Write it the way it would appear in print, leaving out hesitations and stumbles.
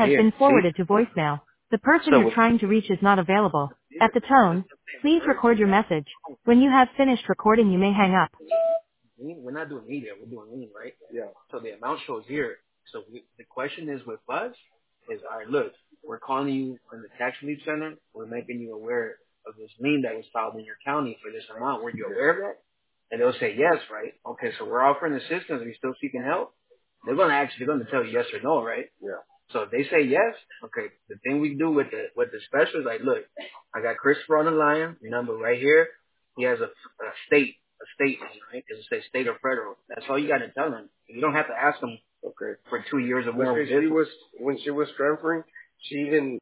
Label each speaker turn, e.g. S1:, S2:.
S1: has
S2: here.
S1: been
S2: See?
S1: forwarded to voicemail. The person
S2: So
S1: you're trying to reach is not available. At the tone, please record your message. When you have finished recording, you may hang up.
S2: we're not doing media, we're doing lean, right? Yeah. So the amount shows here. So the question is with us is, all right, look, we're calling you from the tax relief center. We're making you aware of this lien that was filed in your county for this amount. Were you aware of that? And they'll say yes, right? Okay, so we're offering assistance. Are you still seeking help? They're going to tell you yes or no, right? Yeah. So if they say yes, okay, the thing we do with the special is like, look, I got Christopher on the line, number right here. He has a state name, right? Because it says state or federal. That's all you got to tell him. You don't have to ask him, okay, for 2 years or more.
S3: When she was transferring, she even